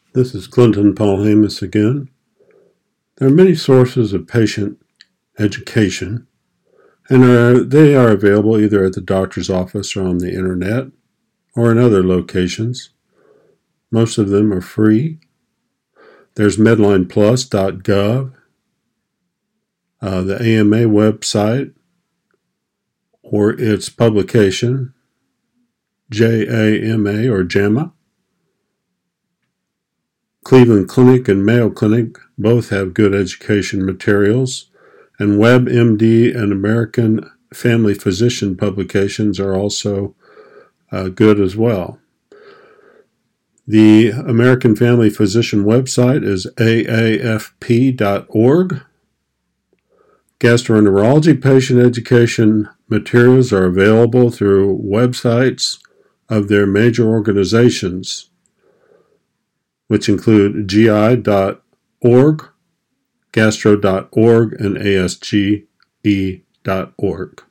This is Clinton Paul Hamus again. There are many sources of patient education, and they are available either at the doctor's office or on the internet or in other locations. Most of them are free. There's medlineplus.gov, the AMA website, or its publication, JAMA or JAMA. Cleveland Clinic and Mayo Clinic both have good education materials, and WebMD and American Family Physician publications are also good as well. The American Family Physician website is aafp.org. Gastroenterology patient education materials are available through websites of their major organizations, which include gi.org, gastro.org, and asge.org.